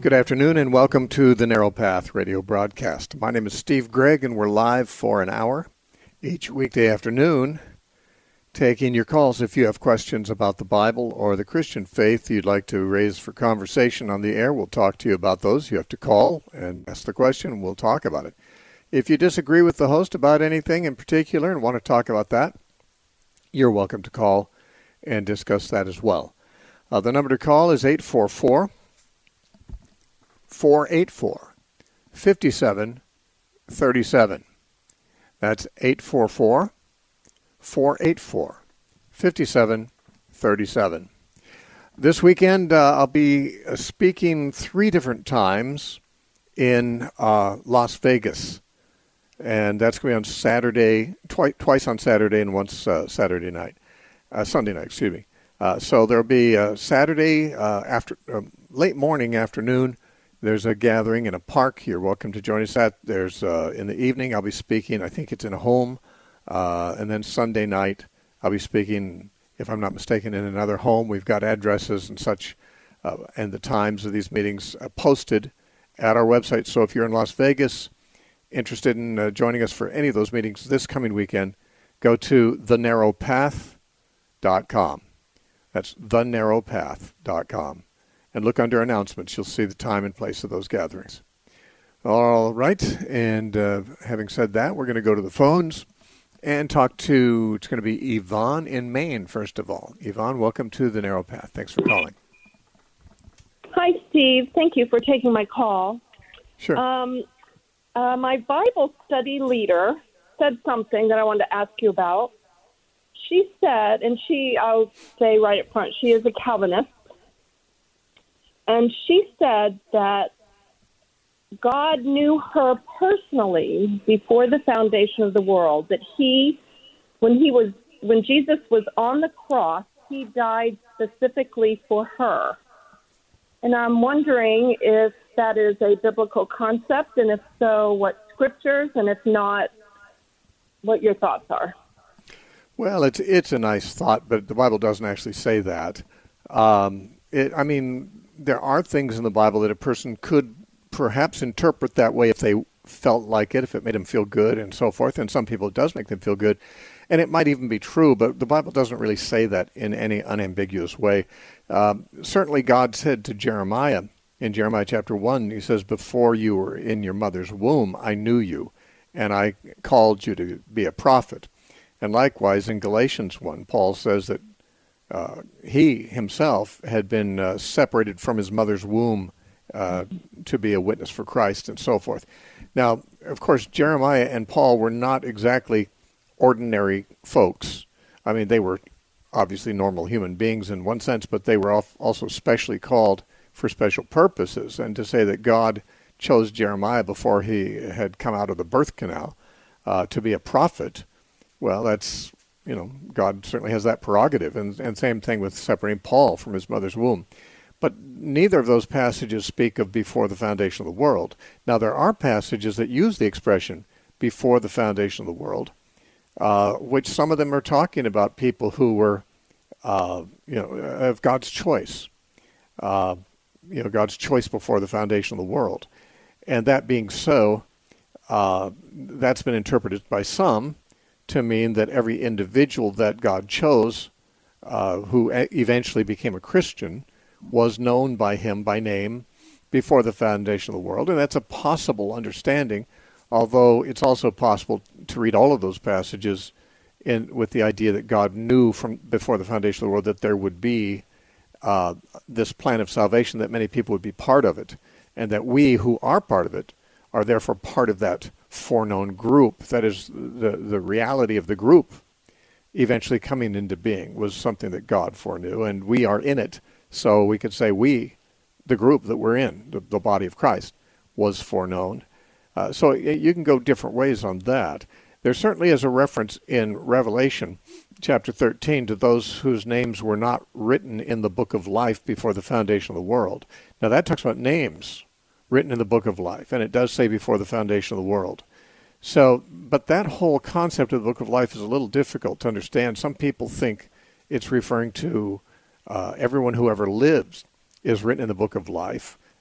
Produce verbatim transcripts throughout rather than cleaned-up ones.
Good afternoon and welcome to the Narrow Path radio broadcast. My name is Steve Gregg and we're live for an hour each weekday afternoon taking your calls if you have questions about the Bible or the Christian faith you'd like to raise for conversation on the air. We'll talk to you about those. You have to call and ask the question and we'll talk about it. If you disagree with the host about anything in particular and want to talk about that, you're welcome to call and discuss that as well. Uh, the number to call is eight four four, four eight four, five seven three seven. That's eight four four, four eight four, five seven three seven. This weekend, uh, I'll be speaking three different times in uh, Las Vegas. And that's going to be on Saturday, twi- twice on Saturday and once uh, Saturday night, uh, Sunday night, excuse me. Uh, so there'll be uh, Saturday uh, after uh, late morning, afternoon. There's a gathering in a park. You're welcome to join us at. There's uh, in the evening, I'll be speaking. I think it's in a home. Uh, and then Sunday night, I'll be speaking, if I'm not mistaken, in another home. We've got addresses and such uh, and the times of these meetings uh, posted at our website. So if you're in Las Vegas, interested in uh, joining us for any of those meetings this coming weekend, go to the narrow path dot com. That's the narrow path dot com. And look under announcements. You'll see the time and place of those gatherings. All right. And uh, having said that, we're going to go to the phones and talk to, it's going to be Yvonne in Maine, first of all. Yvonne, welcome to the Narrow Path. Thanks for calling. Hi, Steve. Thank you for taking my call. Sure. Um, Uh, my Bible study leader said something that I wanted to ask you about. She said, and she, I'll say right up front, she is a Calvinist. And she said that God knew her personally before the foundation of the world, that he, when he was, when Jesus was on the cross, he died specifically for her. And I'm wondering if that is a biblical concept, and if so, what scriptures, and if not, what your thoughts are. Well, it's it's a nice thought, but the Bible doesn't actually say that. Um, it, I mean, there are things in the Bible that a person could perhaps interpret that way if they felt like it, if it made them feel good and so forth, and some people it does make them feel good. And it might even be true, but the Bible doesn't really say that in any unambiguous way. Um, certainly God said to Jeremiah, in Jeremiah chapter one, he says, before you were in your mother's womb, I knew you, and I called you to be a prophet. And likewise, in Galatians one, Paul says that uh, he himself had been uh, separated from his mother's womb uh, to be a witness for Christ and so forth. Now, of course, Jeremiah and Paul were not exactly ordinary folks. I mean, they were obviously normal human beings in one sense, but they were also specially called for special purposes. And to say that God chose Jeremiah before he had come out of the birth canal uh, to be a prophet, well, that's, you know, God certainly has that prerogative. And, and same thing with separating Paul from his mother's womb. But neither of those passages speak of before the foundation of the world. Now, there are passages that use the expression before the foundation of the world, uh, which some of them are talking about people who were, uh, you know, of God's choice. Uh, you know, God's choice before the foundation of the world. And that being so, uh, that's been interpreted by some to mean that every individual that God chose, uh, who eventually became a Christian, was known by him by name before the foundation of the world. And that's a possible understanding, although it's also possible to read all of those passages in with the idea that God knew from before the foundation of the world that there would be Uh, this plan of salvation, that many people would be part of it, and that we who are part of it are therefore part of that foreknown group. That is, the, the reality of the group eventually coming into being was something that God foreknew, and we are in it. So we could say we, the group that we're in, the, the body of Christ, was foreknown. Uh, so you can go different ways on that. There certainly is a reference in Revelation chapter thirteen to those whose names were not written in the book of life before the foundation of the world. Now that talks about names written in the book of life, and it does say before the foundation of the world. So, but that whole concept of the book of life is a little difficult to understand. Some people think it's referring to uh, everyone who ever lives is written in the book of life,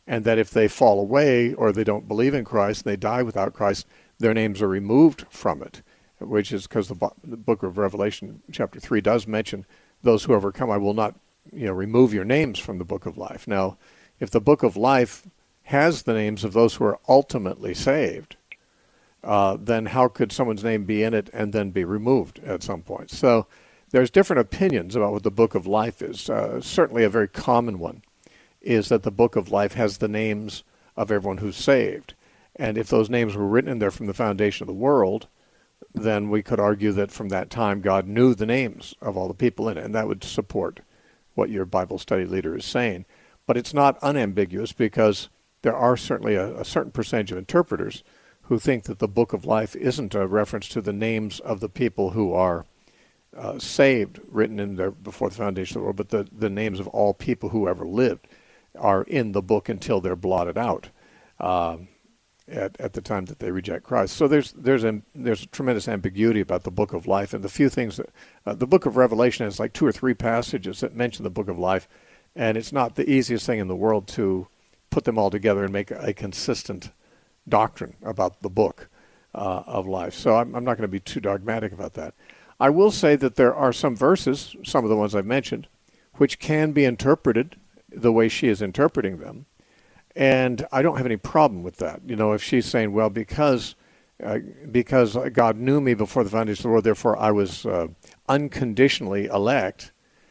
and that if they fall away or they don't believe in Christ, they die without Christ, their names are removed from it, which is because the, the book of Revelation, chapter three, does mention those who overcome, I will not, you know, remove your names from the book of life. Now, if the book of life has the names of those who are ultimately saved, uh, then how could someone's name be in it and then be removed at some point? So there's different opinions about what the book of life is. Uh, certainly a very common one is that the book of life has the names of everyone who's saved. And if those names were written in there from the foundation of the world, then we could argue that from that time God knew the names of all the people in it, and that would support what your Bible study leader is saying. But it's not unambiguous, because there are certainly a, a certain percentage of interpreters who think that the book of life isn't a reference to the names of the people who are uh, saved, written in there before the foundation of the world, but the, the names of all people who ever lived are in the book until they're blotted out um, at, at the time that they reject Christ. So there's there's a, there's a tremendous ambiguity about the book of life, and the few things that uh, the book of Revelation has like two or three passages that mention the book of life, and it's not the easiest thing in the world to put them all together and make a consistent doctrine about the book uh, of life. So I'm, I'm not going to be too dogmatic about that. I will say that there are some verses, some of the ones I've mentioned, which can be interpreted the way she is interpreting them, and I don't have any problem with that. You know, if she's saying, well, because uh, because God knew me before the foundation of the world, therefore I was uh, unconditionally elect,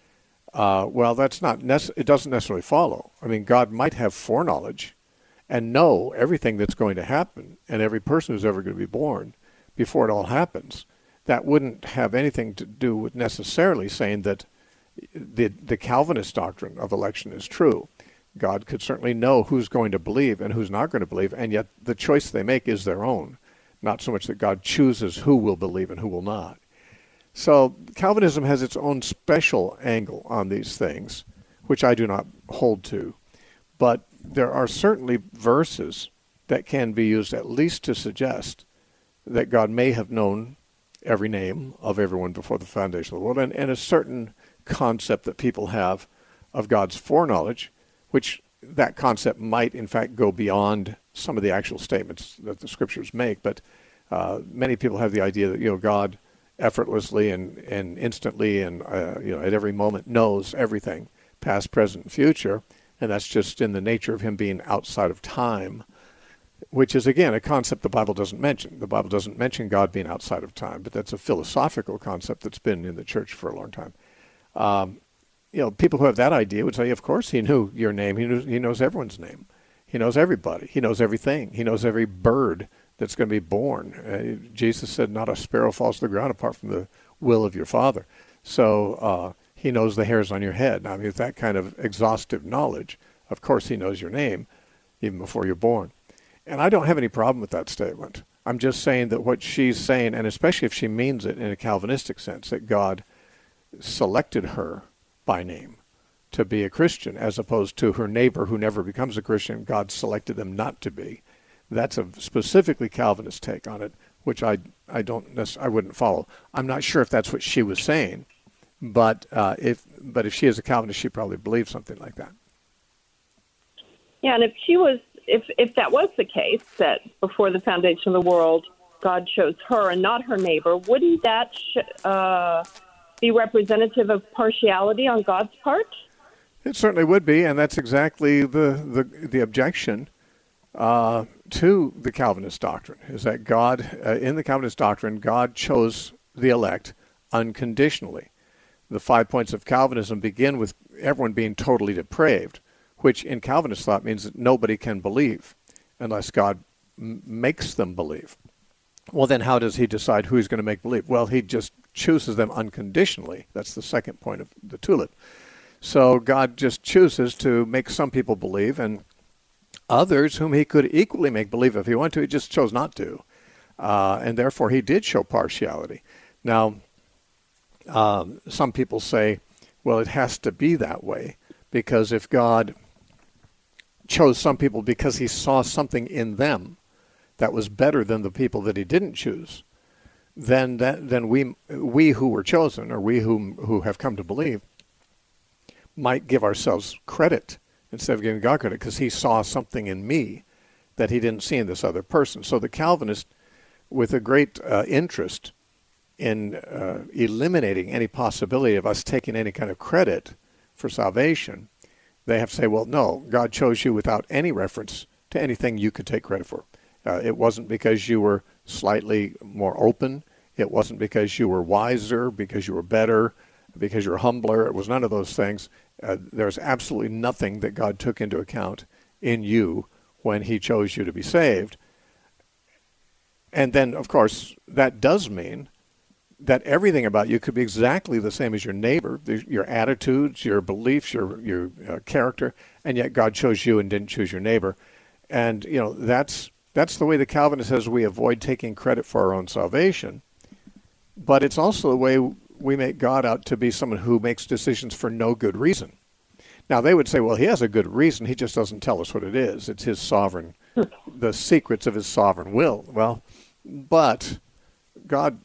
uh, well, that's not nece- it doesn't necessarily follow. I mean, God might have foreknowledge and know everything that's going to happen, and every person who's ever going to be born before it all happens. That wouldn't have anything to do with necessarily saying that the the Calvinist doctrine of election is true. God could certainly know who's going to believe and who's not going to believe, and yet the choice they make is their own, not so much that God chooses who will believe and who will not. So Calvinism has its own special angle on these things, which I do not hold to, but there are certainly verses that can be used at least to suggest that God may have known every name of everyone before the foundation of the world, and, and a certain concept that people have of God's foreknowledge, which that concept might in fact go beyond some of the actual statements that the scriptures make, but uh, many people have the idea that, you know, God effortlessly and, and instantly and uh, you know, at every moment knows everything, past, present, and future, and that's just in the nature of him being outside of time, which is, again, a concept the Bible doesn't mention. The Bible doesn't mention God being outside of time, but that's a philosophical concept that's been in the church for a long time. Um, you know, people who have that idea would say, of course he knew your name. He knows, he knows everyone's name. He knows everybody. He knows everything. He knows every bird that's going to be born. Uh, Jesus said, not a sparrow falls to the ground apart from the will of your Father. So uh, he knows the hairs on your head. Now, I mean, with that kind of exhaustive knowledge, of course he knows your name even before you're born. And I don't have any problem with that statement. I'm just saying that what she's saying, and especially if she means it in a Calvinistic sense, that God selected her by name to be a Christian, as opposed to her neighbor who never becomes a Christian, God selected them not to be. That's a specifically Calvinist take on it, which I I don't I wouldn't follow. I'm not sure if that's what she was saying, but uh, if but if she is a Calvinist, she probably believes something like that. Yeah, and if she was, if if that was the case, that before the foundation of the world, God chose her and not her neighbor, wouldn't that sh- uh, be representative of partiality on God's part? It certainly would be, and that's exactly the the, the objection uh, to the Calvinist doctrine, is that God, uh, in the Calvinist doctrine, God chose the elect unconditionally. The five points of Calvinism begin with everyone being totally depraved, which in Calvinist thought means that nobody can believe unless God m- makes them believe. Well, then how does he decide who he's going to make believe? Well, he just chooses them unconditionally. That's the second point of the tulip. So God just chooses to make some people believe, and others whom he could equally make believe if he wanted to, he just chose not to. Uh, and therefore he did show partiality. Now, um, some people say, well, it has to be that way, because if God chose some people because he saw something in them that was better than the people that he didn't choose, then that then we we who were chosen, or we who who have come to believe, might give ourselves credit instead of giving God credit because he saw something in me that he didn't see in this other person. So the Calvinist, with a great uh, interest in uh, eliminating any possibility of us taking any kind of credit for salvation, they have to say, well, no, God chose you without any reference to anything you could take credit for. Uh, it wasn't because you were slightly more open. It wasn't because you were wiser, because you were better, because you were humbler. It was none of those things. Uh, there's absolutely nothing that God took into account in you when he chose you to be saved. And then, of course, that does mean that everything about you could be exactly the same as your neighbor, your attitudes, your beliefs, your your uh, character, and yet God chose you and didn't choose your neighbor. And, you know, that's that's the way the Calvinist says we avoid taking credit for our own salvation. But it's also the way we make God out to be someone who makes decisions for no good reason. Now, they would say, well, he has a good reason. He just doesn't tell us what it is. It's his sovereign, the secrets of his sovereign will. Well, but God,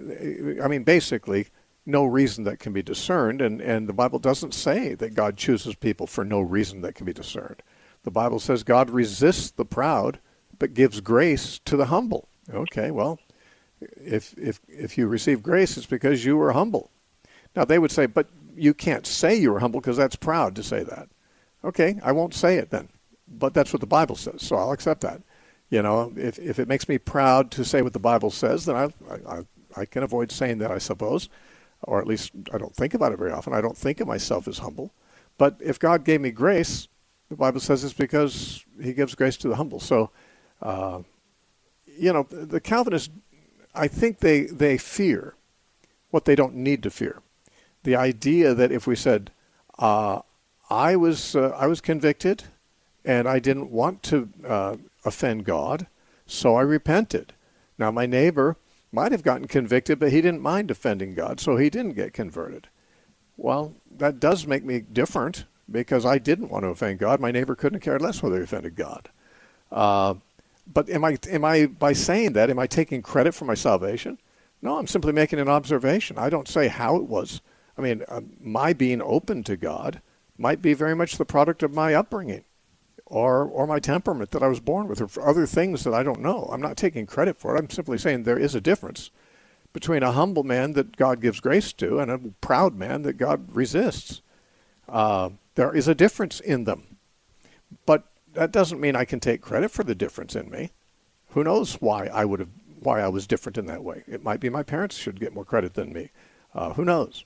I mean, basically, no reason that can be discerned. And, and the Bible doesn't say that God chooses people for no reason that can be discerned. The Bible says God resists the proud, but gives grace to the humble. Okay, well, if if if you receive grace, it's because you were humble. Now, they would say, but you can't say you were humble because that's proud to say that. Okay, I won't say it then. But that's what the Bible says, so I'll accept that. You know, if if it makes me proud to say what the Bible says, then I I, I can avoid saying that, I suppose. Or at least I don't think about it very often. I don't think of myself as humble. But if God gave me grace, the Bible says it's because he gives grace to the humble. So, uh, you know, the Calvinists, I think they, they fear what they don't need to fear. The idea that if we said, uh, I was uh, I was convicted and I didn't want to uh, offend God, so I repented. Now, my neighbor might have gotten convicted, but he didn't mind offending God, so he didn't get converted. Well, that does make me different because I didn't want to offend God. My neighbor couldn't have cared less whether he offended God. Uh, but am I, am I, by saying that, am I taking credit for my salvation? No, I'm simply making an observation. I don't say how it was. I mean, uh, my being open to God might be very much the product of my upbringing or or my temperament that I was born with, or for other things that I don't know. I'm not taking credit for it. I'm simply saying there is a difference between a humble man that God gives grace to and a proud man that God resists. Uh, there is a difference in them. But that doesn't mean I can take credit for the difference in me. Who knows why I would have, why I was different in that way? It might be my parents should get more credit than me. Uh, who knows?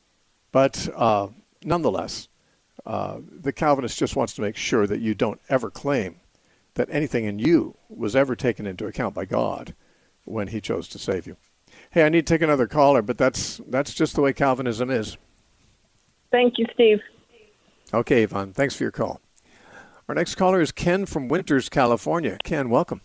But uh, nonetheless, uh, the Calvinist just wants to make sure that you don't ever claim that anything in you was ever taken into account by God when he chose to save you. Hey, I need to take another caller, but that's that's just the way Calvinism is. Thank you, Steve. Okay, Yvonne, thanks for your call. Our next caller is Ken from Winters, California. Ken, welcome.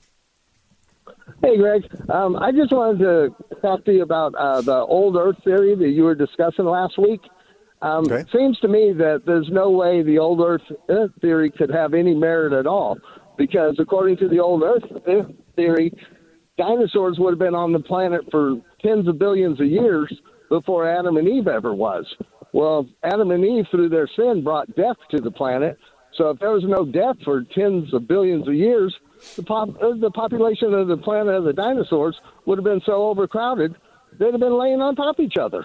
Hey, Greg. Um, I just wanted to talk to you about uh, the old Earth theory that you were discussing last week. Um, okay. It seems to me that there's no way the old Earth theory could have any merit at all, because according to the old Earth theory, dinosaurs would have been on the planet for tens of billions of years before Adam and Eve ever was. Well, Adam and Eve, through their sin, brought death to the planet. So if there was no death for tens of billions of years, the, pop, uh, the population of the planet of the dinosaurs would have been so overcrowded, they'd have been laying on top of each other.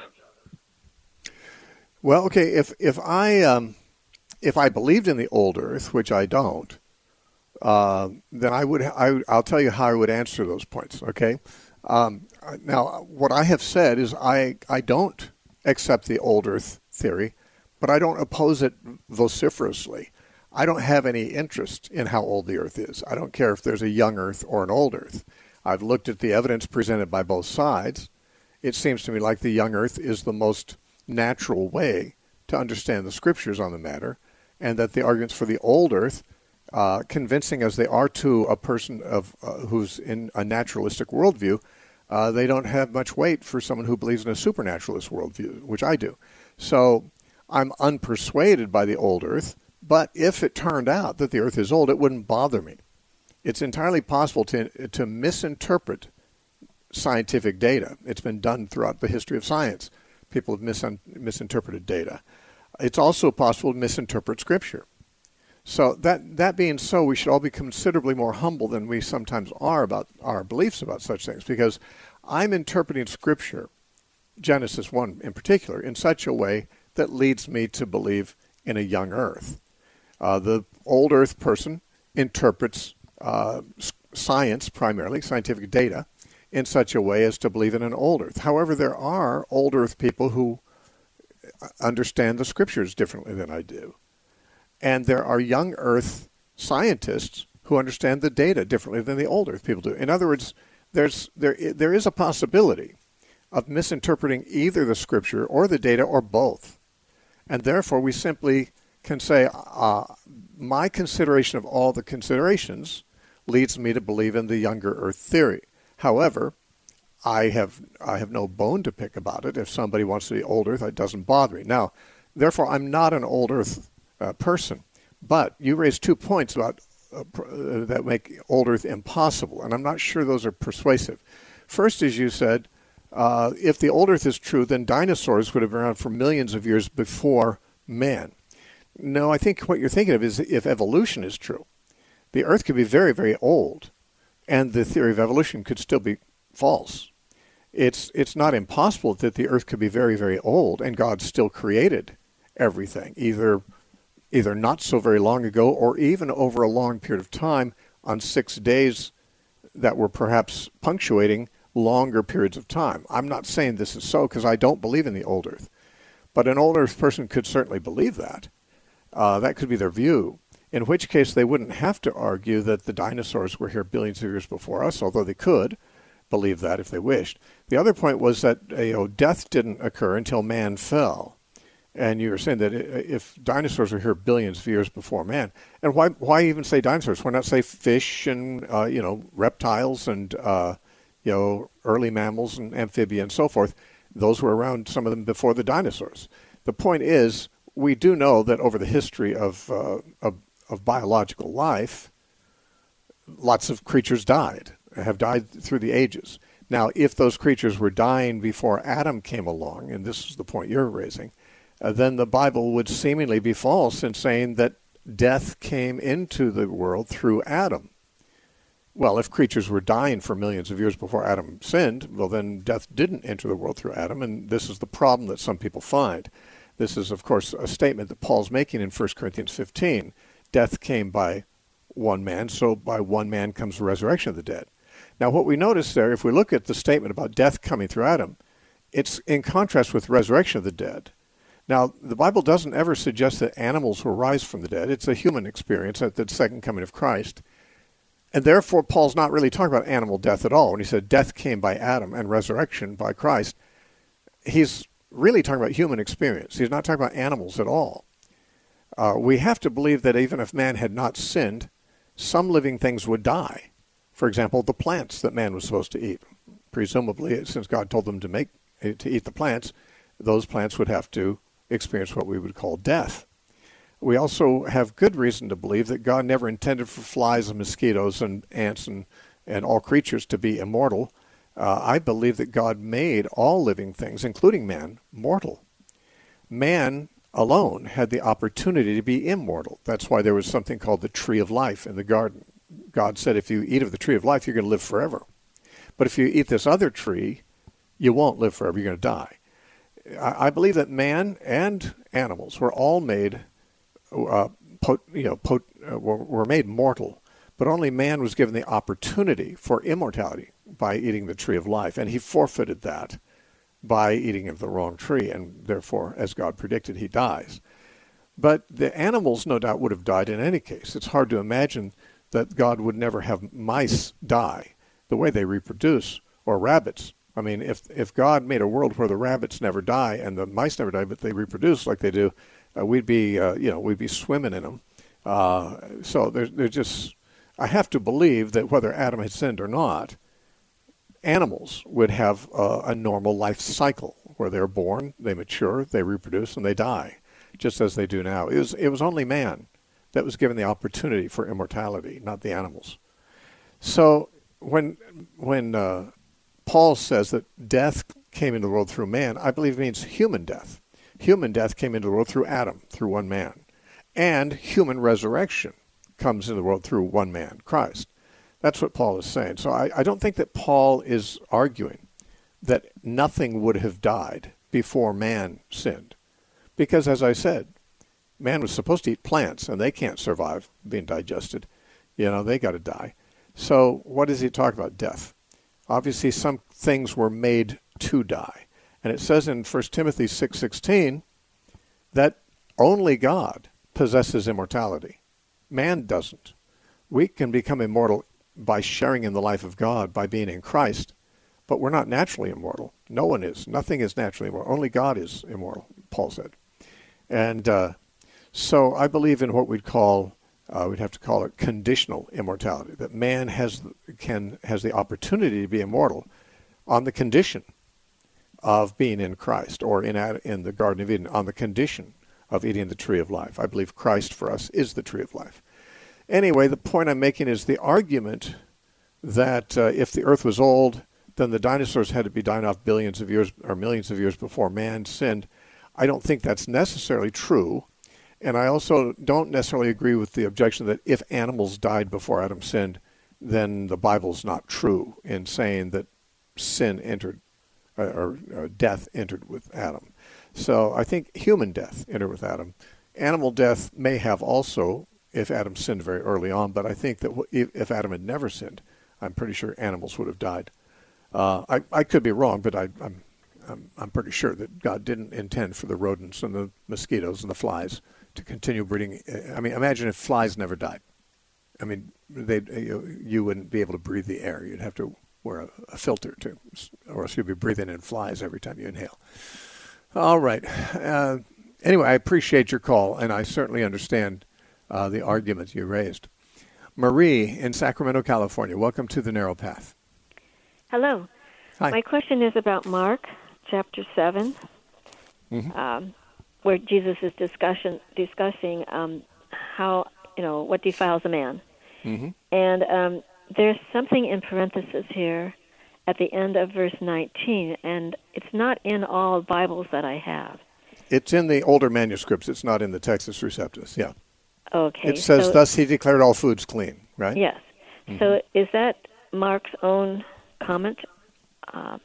Well, okay, if if I um, if I believed in the old Earth, which I don't, uh, then I would I, I'll tell you how I would answer those points. Okay, um, now what I have said is I I don't accept the old Earth theory, but I don't oppose it vociferously. I don't have any interest in how old the Earth is. I don't care if there's a young Earth or an old Earth. I've looked at the evidence presented by both sides. It seems to me like the young Earth is the most natural way to understand the Scriptures on the matter, and that the arguments for the old Earth, uh, convincing as they are to a person of uh, who's in a naturalistic worldview, uh, they don't have much weight for someone who believes in a supernaturalist worldview, which I do. So I'm unpersuaded by the old Earth. But if it turned out that the Earth is old, it wouldn't bother me. It's entirely possible to to misinterpret scientific data. It's been done throughout the history of science. People have mis- misinterpreted data. It's also possible to misinterpret Scripture. So that that being so, we should all be considerably more humble than we sometimes are about our beliefs about such things, because I'm interpreting Scripture, Genesis one in particular, in such a way that leads me to believe in a young earth. Uh, the old earth person interprets uh, science, primarily scientific data, in such a way as to believe in an old earth. However, there are old earth people who understand the Scriptures differently than I do. And there are young earth scientists who understand the data differently than the old earth people do. In other words, there's there there is a possibility of misinterpreting either the Scripture or the data or both. And therefore, we simply can say, uh, my consideration of all the considerations leads me to believe in the younger earth theory. However, I have I have no bone to pick about it. If somebody wants to be old earth, it doesn't bother me. Now, therefore, I'm not an old earth uh, person. But you raised two points about uh, pr- that make old earth impossible, and I'm not sure those are persuasive. First, as you said, uh, if the old earth is true, then dinosaurs would have been around for millions of years before man. No, I think what you're thinking of is if evolution is true. The earth could be very, very old, and the theory of evolution could still be false. It's it's not impossible that the earth could be very, very old, and God still created everything, either either not so very long ago or even over a long period of time on six days that were perhaps punctuating longer periods of time. I'm not saying this is so because I don't believe in the old earth, but an old earth person could certainly believe that. Uh, that could be their view, in which case they wouldn't have to argue that the dinosaurs were here billions of years before us, although they could believe that if they wished. The other point was that you know, death didn't occur until man fell. And you were saying that if dinosaurs were here billions of years before man, and why why even say dinosaurs? Why not say fish and uh, you know reptiles and uh, you know early mammals and amphibians and so forth? Those were around, some of them before the dinosaurs. The point is, we do know that over the history of uh, of, of biological life, lots of creatures died, have died through the ages. Now, if those creatures were dying before Adam came along, and this is the point you're raising, Uh, then the Bible would seemingly be false in saying that death came into the world through Adam. Well, if creatures were dying for millions of years before Adam sinned, well, then death didn't enter the world through Adam, and this is the problem that some people find. This is, of course, a statement that Paul's making in First Corinthians fifteen. Death came by one man, so by one man comes the resurrection of the dead. Now, what we notice there, if we look at the statement about death coming through Adam, it's in contrast with resurrection of the dead. Now, the Bible doesn't ever suggest that animals will rise from the dead. It's a human experience at the second coming of Christ. And therefore, Paul's not really talking about animal death at all. When he said death came by Adam and resurrection by Christ, he's really talking about human experience. He's not talking about animals at all. Uh, we have to believe that even if man had not sinned, some living things would die. For example, the plants that man was supposed to eat. Presumably, since God told them to make to eat the plants, those plants would have to experience what we would call death. We also have good reason to believe that God never intended for flies and mosquitoes and ants and, and all creatures to be immortal. Uh, I believe that God made all living things, including man, mortal. Man alone had the opportunity to be immortal. That's why there was something called the tree of life in the garden. God said, if you eat of the tree of life, you're going to live forever. But if you eat this other tree, you won't live forever. You're going to die. I believe that man and animals were all made, uh, pot, you know, pot, uh, were, were made mortal, but only man was given the opportunity for immortality by eating the tree of life, and he forfeited that by eating of the wrong tree, and therefore, as God predicted, he dies. But the animals, no doubt, would have died in any case. It's hard to imagine that God would never have mice die the way they reproduce, or rabbits. I mean, if if God made a world where the rabbits never die and the mice never die, but they reproduce like they do, uh, we'd be, uh, you know, we'd be swimming in them. Uh, so there's, there's just, I have to believe that whether Adam had sinned or not, animals would have uh, a normal life cycle where they're born, they mature, they reproduce, and they die, just as they do now. It was it was only man that was given the opportunity for immortality, not the animals. So when when uh, Paul says that death came into the world through man, I believe it means human death. Human death came into the world through Adam, through one man. and human resurrection comes into the world through one man, Christ. That's what Paul is saying. So I, I don't think that Paul is arguing that nothing would have died before man sinned. Because, as I said, man was supposed to eat plants, and they can't survive being digested. You know, they got to die. So what does he talk about? Death. Obviously, some things were made to die. And it says in First Timothy six sixteen that only God possesses immortality. Man doesn't. We can become immortal by sharing in the life of God, by being in Christ, but we're not naturally immortal. No one is. Nothing is naturally immortal. Only God is immortal, Paul said. And uh, so I believe in what we'd call, uh, we'd have to call it conditional immortality, that man has can has the opportunity to be immortal on the condition of being in Christ, or in in the Garden of Eden, on the condition of eating the tree of life. I believe Christ for us is the tree of life. Anyway, the point I'm making is the argument that uh, if the earth was old, then the dinosaurs had to be dying off billions of years or millions of years before man sinned. I don't think that's necessarily true. And I also don't necessarily agree with the objection that if animals died before Adam sinned, then the Bible's not true in saying that sin entered, uh, or uh, death entered with Adam. So I think human death entered with Adam. Animal death may have also, if Adam sinned very early on, but I think that if Adam had never sinned, I'm pretty sure animals would have died. Uh, I, I could be wrong, but I, I'm, I'm I'm pretty sure that God didn't intend for the rodents and the mosquitoes and the flies to continue breeding. I mean, imagine if flies never died. I mean, they you, you wouldn't be able to breathe the air. You'd have to wear a, a filter to, or else you'd be breathing in flies every time you inhale. All right. Uh, anyway, I appreciate your call, and I certainly understand uh, the argument you raised. Marie in Sacramento, California. Welcome to the Narrow Path. Hello. Hi. My question is about Mark chapter seven, mm-hmm. um, where Jesus is discussion, discussing um, how, you know, what defiles a man. Mm-hmm. And um, there's something in parenthesis here at the end of verse nineteen, and it's not in all Bibles that I have. It's in the older manuscripts. It's not in the Textus Receptus, yeah. Okay. It says, so, thus he declared all foods clean, right? Yes. Mm-hmm. So is that Mark's own comment? Uh,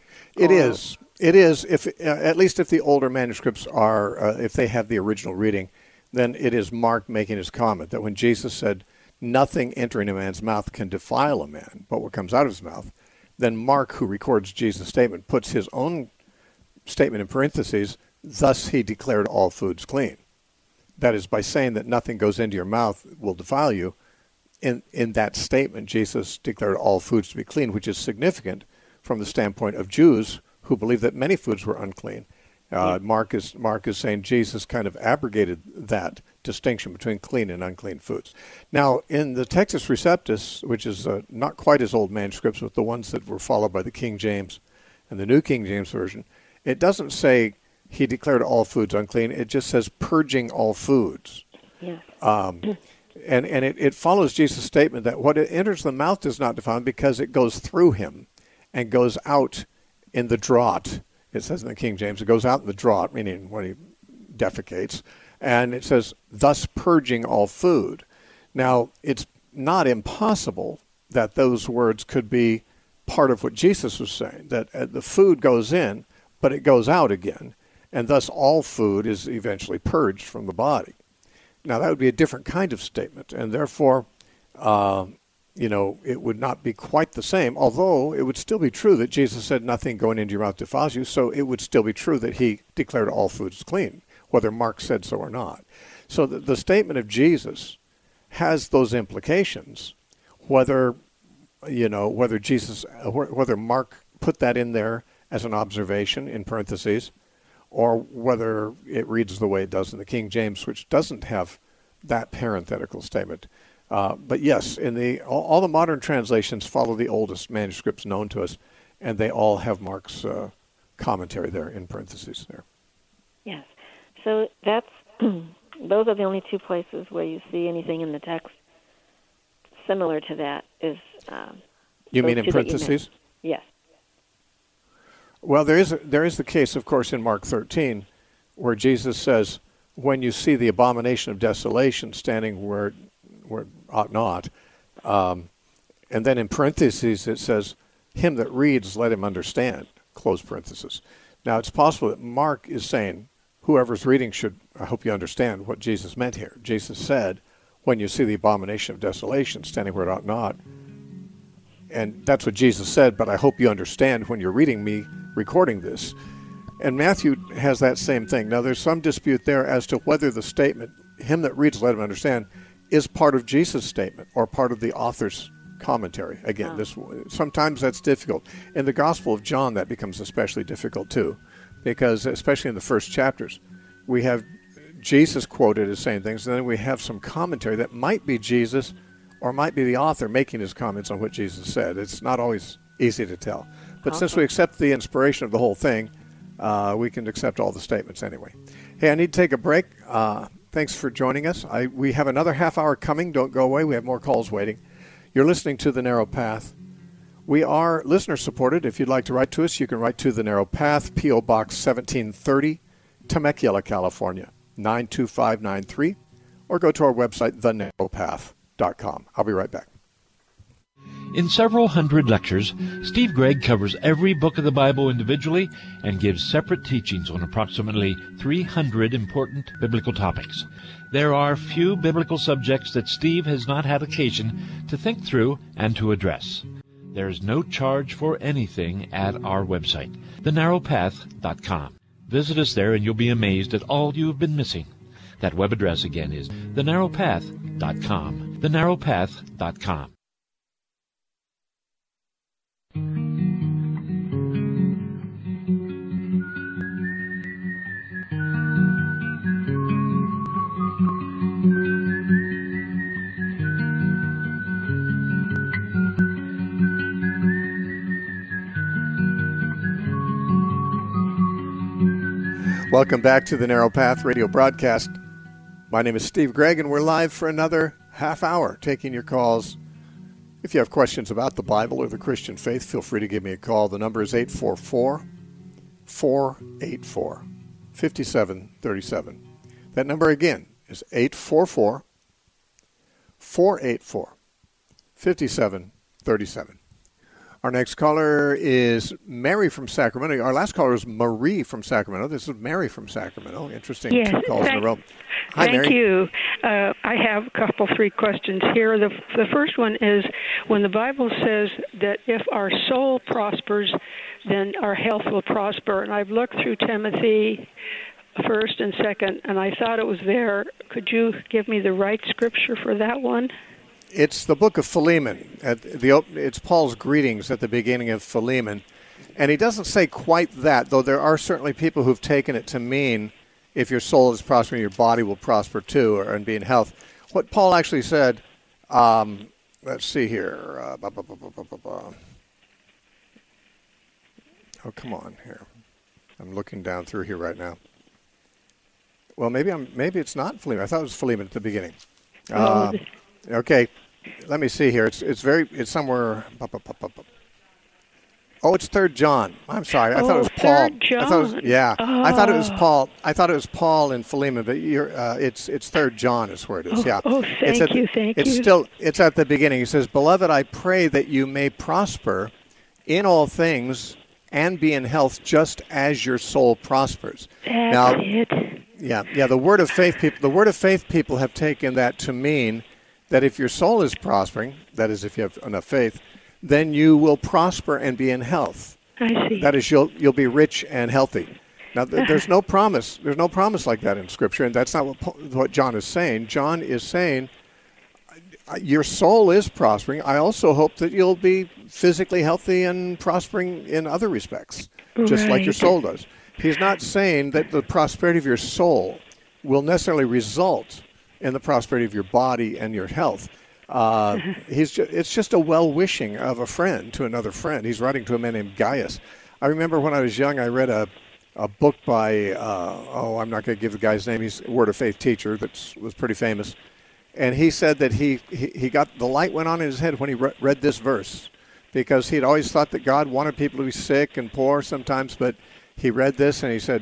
it or, is. It is. If uh, at least if the older manuscripts are, uh, if they have the original reading, then it is Mark making his comment that when Jesus said, nothing entering a man's mouth can defile a man, but what comes out of his mouth, then Mark, who records Jesus' statement, puts his own statement in parentheses, thus he declared all foods clean. That is, by saying that nothing goes into your mouth will defile you, in, in that statement, Jesus declared all foods to be clean, which is significant from the standpoint of Jews who believe that many foods were unclean. Uh, Mark is Mark is saying Jesus kind of abrogated that distinction between clean and unclean foods. Now, in the Textus Receptus, which is uh, not quite as old manuscripts, but the ones that were followed by the King James and the New King James Version, it doesn't say he declared all foods unclean. It just says purging all foods. Yes. Um, and and it, it follows Jesus' statement that what enters the mouth does not defile him because it goes through him and goes out in the draught. It says in the King James, it goes out in the draught, meaning when he defecates. And it says, thus purging all food. Now, it's not impossible that those words could be part of what Jesus was saying, that uh, the food goes in, but it goes out again. And thus all food is eventually purged from the body. Now, that would be a different kind of statement. And therefore, uh, you know, it would not be quite the same, although it would still be true that Jesus said nothing going into your mouth defiles you, so it would still be true that he declared all foods clean, whether Mark said so or not. So the, the statement of Jesus has those implications, whether, you know, whether Jesus, whether Mark put that in there as an observation in parentheses, or whether it reads the way it does in the King James, which doesn't have that parenthetical statement. Uh, but yes, in the all, all the modern translations follow the oldest manuscripts known to us, and they all have Mark's uh, commentary there in parentheses there. Yes. So that's those are the only two places where you see anything in the text similar to that. Is um, you mean in parentheses? Yes. Well, there is a, there is the case, of course, in Mark thirteen, where Jesus says, when you see the abomination of desolation standing where, where it ought not. Um, and then in parentheses it says, him that reads, let him understand, close parentheses. Now it's possible that Mark is saying, whoever's reading should, I hope you understand what Jesus meant here. Jesus said, when you see the abomination of desolation standing where it ought not. And that's what Jesus said, but I hope you understand when you're reading me recording this. And Matthew has that same thing. Now, there's some dispute there as to whether the statement, him that reads, let him understand, is part of Jesus' statement or part of the author's commentary. Again, oh. this sometimes that's difficult. In the Gospel of John, that becomes especially difficult, too, because especially in the first chapters, we have Jesus quoted as saying things, and then we have some commentary that might be Jesus or might be the author making his comments on what Jesus said. It's not always easy to tell. But okay. since we accept the inspiration of the whole thing, Uh, we can accept all the statements anyway. Hey, I need to take a break. Uh, thanks for joining us. I, we have another half hour coming. Don't go away. We have more calls waiting. You're listening to The Narrow Path. We are listener supported. If you'd like to write to us, you can write to The Narrow Path, P O. Box seventeen thirty, Temecula, California, nine two five nine three, or go to our website, the narrow path dot com. I'll be right back. In several hundred lectures, Steve Gregg covers every book of the Bible individually and gives separate teachings on approximately three hundred important biblical topics. There are few biblical subjects that Steve has not had occasion to think through and to address. There is no charge for anything at our website, the narrow path dot com. Visit us there and you'll be amazed at all you have been missing. That web address again is the narrow path dot com, the narrow path dot com. Welcome back to the Narrow Path radio broadcast. My name is Steve Gregg, and we're live for another half hour taking your calls. If you have questions about the Bible or the Christian faith, feel free to give me a call. The number is eight four four, four eight four, five seven three seven. That number again is eight four four, four eight four, five seven three seven. Our next caller is Mary from Sacramento. Our last caller is Marie from Sacramento. This is Mary from Sacramento. Interesting. Yes, two calls thank, in a row. Hi, thank Mary. you. Uh, I have a couple, three questions here. The, the first one is, when the Bible says that if our soul prospers, then our health will prosper. And I've looked through Timothy first and second, and I thought it was there. Could you give me the right scripture for that one? It's the book of Philemon. At the, it's Paul's greetings at the beginning of Philemon. And he doesn't say quite that, though there are certainly people who've taken it to mean if your soul is prospering, your body will prosper too, or and be in health. What Paul actually said, um, let's see here. Uh, blah, blah, blah, blah, blah, blah. Oh, come on here. I'm looking down through here right now. Well, maybe I'm. Maybe it's not Philemon. I thought it was Philemon at the beginning. Uh, okay, let me see here. It's it's very. It's somewhere. Oh, it's Third John. I'm sorry. I oh, thought it was Paul. Third John. I thought it was, yeah, oh. I thought it was Paul. I thought it was Paul in Philemon, but you're, uh, it's it's Third John is where it is. Oh, yeah. Oh, thank it's at, you, thank it's you. It's still. It's at the beginning. He says, "Beloved, I pray that you may prosper in all things and be in health, just as your soul prospers." That's now, it. Yeah, yeah. The word of faith people. The word of faith people have taken that to mean that if your soul is prospering, that is, if you have enough faith, then you will prosper and be in health. I see. That is, you'll you'll be rich and healthy. Now, th- there's no promise. There's no promise like that in Scripture, and that's not what what John is saying. John is saying, your soul is prospering. I also hope that you'll be physically healthy and prospering in other respects, just right. like your soul does. He's not saying that the prosperity of your soul will necessarily result in the prosperity of your body and your health. Uh, he's ju- it's just a well-wishing of a friend to another friend. He's writing to a man named Gaius. I remember when I was young, I read a, a book by, uh, oh, I'm not going to give the guy's name. He's a Word of Faith teacher that was pretty famous. And he said that he, he, he got, the light went on in his head when he re- read this verse, because he'd always thought that God wanted people to be sick and poor sometimes, but he read this and he said,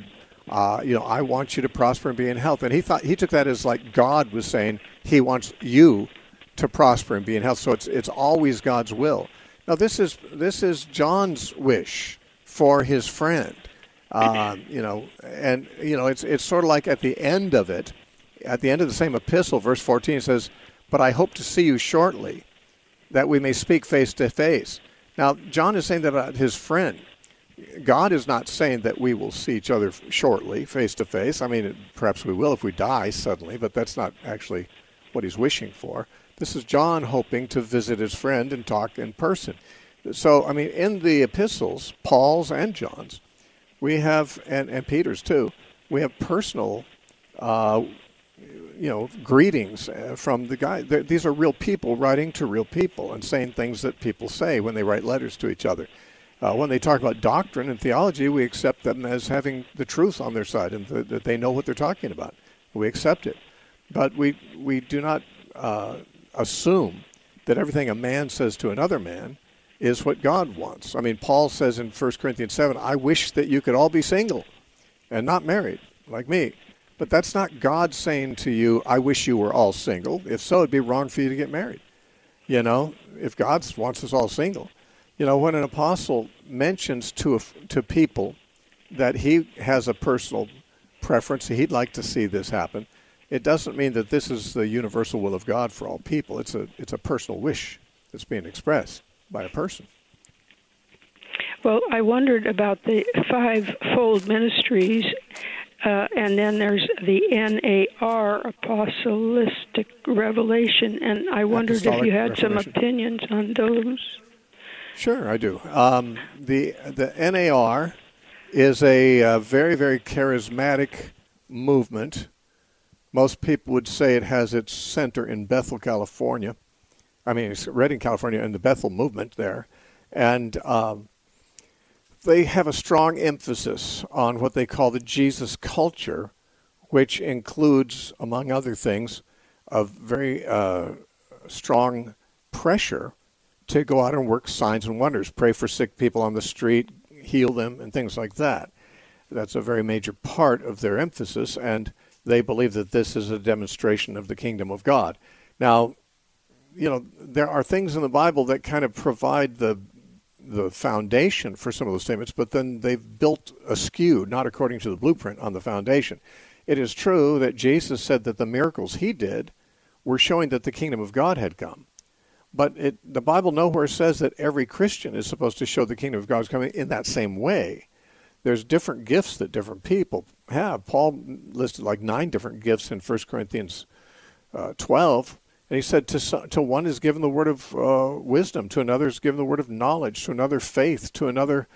Uh, you know, I want you to prosper and be in health. And he thought he took that as like God was saying he wants you to prosper and be in health. So it's it's always God's will. Now this is this is John's wish for his friend. Um, you know, and you know it's it's sort of like at the end of it, at the end of the same epistle, verse fourteen says, "But I hope to see you shortly, that we may speak face to face." Now John is saying that about his friend. God is not saying that we will see each other shortly, face to face. I mean, perhaps we will if we die suddenly, but that's not actually what he's wishing for. This is John hoping to visit his friend and talk in person. So, I mean, in the epistles, Paul's and John's, we have, and, and Peter's too, we have personal, uh, you know, greetings from the guy. They're, these are real people writing to real people and saying things that people say when they write letters to each other. Uh, when they talk about doctrine and theology, we accept them as having the truth on their side and th- that they know what they're talking about. We accept it. But we we do not uh, assume that everything a man says to another man is what God wants. I mean, Paul says in First Corinthians seven, I wish that you could all be single and not married, like me. But that's not God saying to you, I wish you were all single. If so, it'd be wrong for you to get married. You know, if God wants us all single. You know, when an apostle mentions to a, to people that he has a personal preference, he'd like to see this happen, it doesn't mean that this is the universal will of God for all people. It's a it's a personal wish that's being expressed by a person. Well, I wondered about the five-fold ministries, uh, and then there's the N A R, Apostolic Revelation, and I wondered Apostolic if you had some Reformation. opinions on those. Sure, I do. Um, the the N A R is a uh, very, very charismatic movement. Most people would say it has its center in Bethel, California. I mean, it's Redding, California, and the Bethel movement there. And um, they have a strong emphasis on what they call the Jesus culture, which includes, among other things, a very uh, strong pressure to go out and work signs and wonders, pray for sick people on the street, heal them, and things like that. That's a very major part of their emphasis, and they believe that this is a demonstration of the kingdom of God. Now, you know, there are things in the Bible that kind of provide the the foundation for some of those statements, but then they've built askew, not according to the blueprint, on the foundation. It is true that Jesus said that the miracles he did were showing that the kingdom of God had come. But it, the Bible nowhere says that every Christian is supposed to show the kingdom of God is coming in that same way. There's different gifts that different people have. Paul listed like nine different gifts in First Corinthians uh, twelve. And he said to, to one is given the word of uh, wisdom, to another is given the word of knowledge, to another faith, to another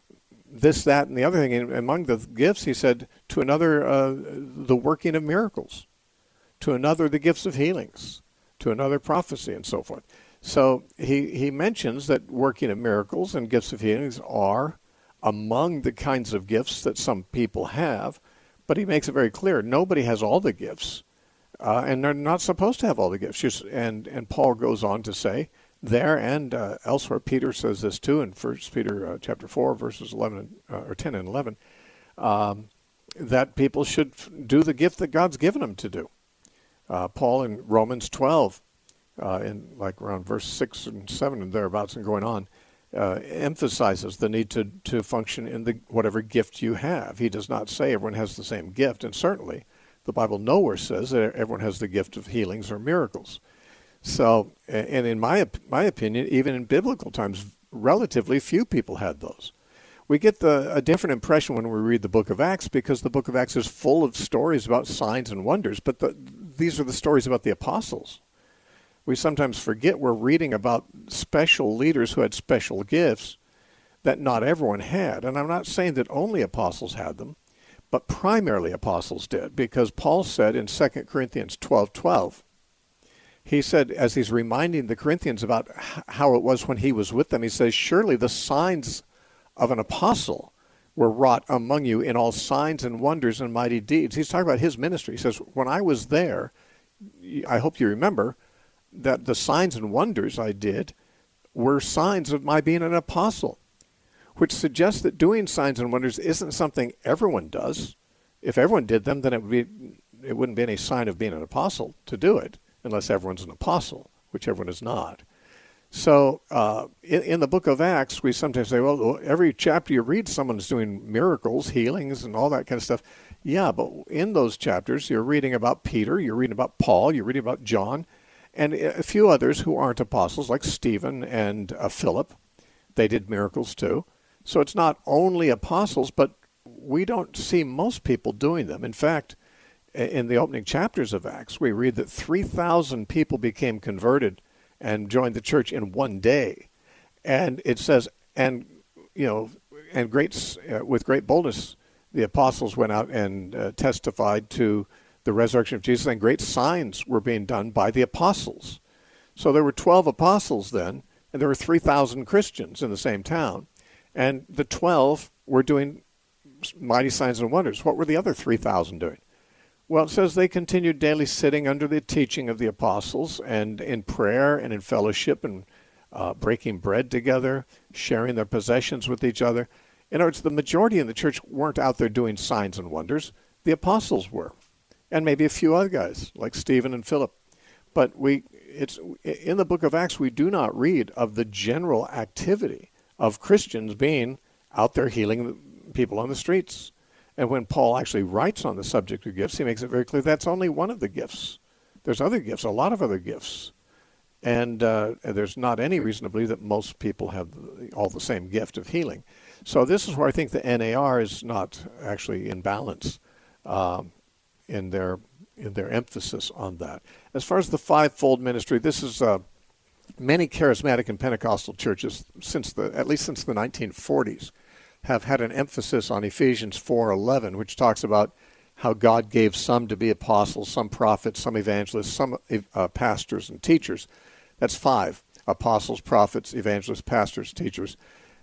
this, that, and the other thing. And among the gifts, he said, to another uh, the working of miracles, to another the gifts of healings, to another prophecy, and so forth. So he, he mentions that working of miracles and gifts of healings are among the kinds of gifts that some people have, but he makes it very clear nobody has all the gifts, uh, and they're not supposed to have all the gifts. Just, and, and Paul goes on to say there and uh, elsewhere, Peter says this too in First Peter uh, chapter four, verses eleven uh, or ten and eleven, um, that people should do the gift that God's given them to do. Uh, Paul in Romans twelve, uh, in like around verse six and seven and thereabouts and going on, uh, emphasizes the need to, to function in the whatever gift you have. He does not say everyone has the same gift, and certainly the Bible nowhere says that everyone has the gift of healings or miracles. So, and in my my opinion, even in biblical times, relatively few people had those. We get the, a different impression when we read the book of Acts because the book of Acts is full of stories about signs and wonders, but the, these are the stories about the apostles. We sometimes forget we're reading about special leaders who had special gifts that not everyone had. And I'm not saying that only apostles had them, but primarily apostles did, because Paul said in Second Corinthians twelve twelve, he said, as he's reminding the Corinthians about how it was when he was with them, he says, surely the signs of an apostle were wrought among you in all signs and wonders and mighty deeds. He's talking about his ministry. He says, when I was there, I hope you remember that the signs and wonders I did were signs of my being an apostle, which suggests that doing signs and wonders isn't something everyone does. If everyone did them, then it would be it wouldn't be any sign of being an apostle to do it, unless everyone's an apostle, which everyone is not. So uh, in, in the book of Acts, we sometimes say, well, every chapter you read, someone's doing miracles, healings, and all that kind of stuff. Yeah, but in those chapters, you're reading about Peter, you're reading about Paul, you're reading about John, and a few others who aren't apostles, like Stephen and uh, Philip. They did miracles too. So it's not only apostles, but we don't see most people doing them. In fact, in the opening chapters of Acts, we read that three thousand people became converted and joined the church in one day. And it says, and, you know, and great, uh, with great boldness, the apostles went out and uh, testified to the resurrection of Jesus, and great signs were being done by the apostles. So there were twelve apostles then, and there were three thousand Christians in the same town. And the twelve were doing mighty signs and wonders. What were the other three thousand doing? Well, it says they continued daily sitting under the teaching of the apostles and in prayer and in fellowship and uh, breaking bread together, sharing their possessions with each other. In other words, the majority in the church weren't out there doing signs and wonders. The apostles were, and maybe a few other guys like Stephen and Philip. But we, it's in the book of Acts, we do not read of the general activity of Christians being out there healing people on the streets. And when Paul actually writes on the subject of gifts, he makes it very clear that's only one of the gifts. There's other gifts, a lot of other gifts. And uh, there's not any reason to believe that most people have all the same gift of healing. So this is where I think the N A R is not actually in balance um, in their in their emphasis on that. As far as the fivefold ministry, this is uh, many charismatic and Pentecostal churches since the at least since the nineteen forties. Have had an emphasis on Ephesians four eleven, which talks about how God gave some to be apostles, some prophets, some evangelists, some uh, pastors and teachers. That's five: apostles, prophets, evangelists, pastors, teachers.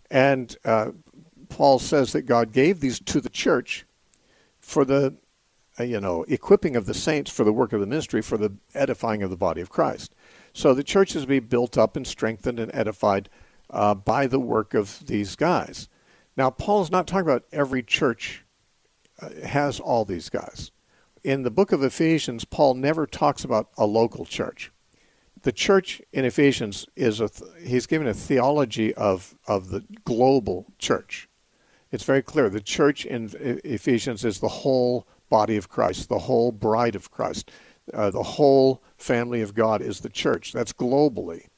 And uh, Paul says that God gave these to the church for the, uh, you know, equipping of the saints for the work of the ministry, for the edifying of the body of Christ. So the church is to be built up and strengthened and edified uh, by the work of these guys. Now, Paul's not talking about every church uh, has all these guys. In the book of Ephesians, Paul never talks about a local church. The church in Ephesians is a, th- he's given a theology of, of the global church. It's very clear. The church in Ephesians is the whole body of Christ, the whole bride of Christ. Uh, the whole family of God is the church. That's globally.